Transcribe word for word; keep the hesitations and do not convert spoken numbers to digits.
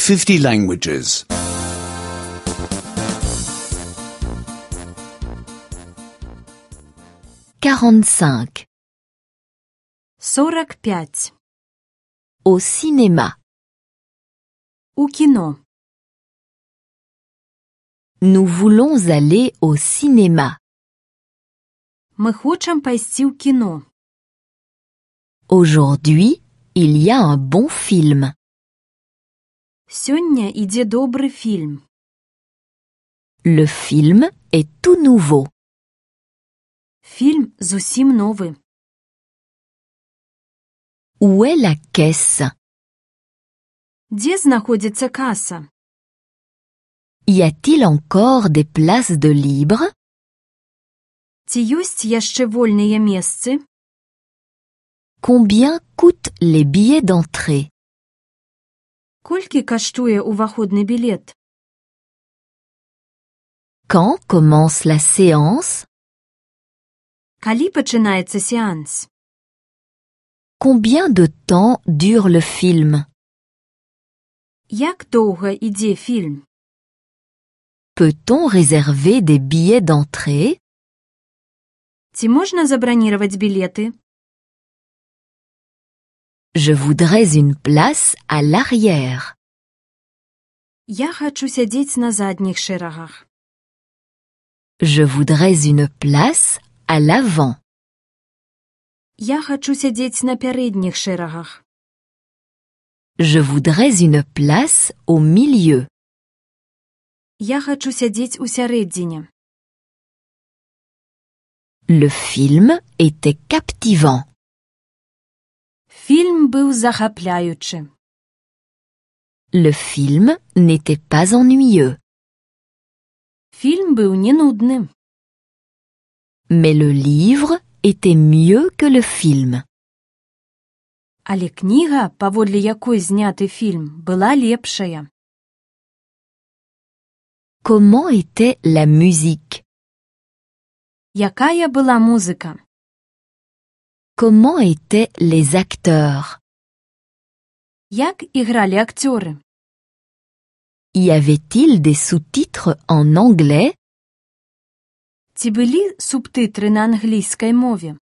fifty languages. quarante-cinq. сорок пять. Au cinéma. У кино. Nous voulons aller au cinéma. Мы хочам пайсці ў кіно. Aujourd'hui, il y a un bon film. Сёння ідзе добры фільм. Le film est tout nouveau. Фільм зусім новы. Où est la caisse? Дзе знаходзіцца каса? Y a-t-il encore des places de libre? Ці ёсць яшчэ вольныя месцы? Combien coûtent les billets d'entrée? Колькі каштуе ўваходны білет? Quand commence la séance? Калі пачынаецца сеанс? Combien de temps dure le film? Як доўга ідзе фільм? Peut-on réserver des billets d'entrée? Ці можна забраніраваць білеты? Je voudrais une place à l'arrière. Я хачу сядзець на задніх шэрагах. Je voudrais une place à l'avant. Я хачу сядзець на пярэдніх шэрагах. Je voudrais une place au milieu. Я хачу сядзець у сярэдзіне. Le film était captivant. Фільм быў захапляючы. Le film n'était pas ennuyeux. Фільм быў не нудны. Mais le livre était mieux que le film. Але кніга, паводле якой зняты фільм, была лепшая. Comment était la musique? Якая была музыка? Comment étaient les acteurs? Як ігралі акцёры? Y avait-il des sous-titres en anglais? Ці былі субтытры на англійскай мове?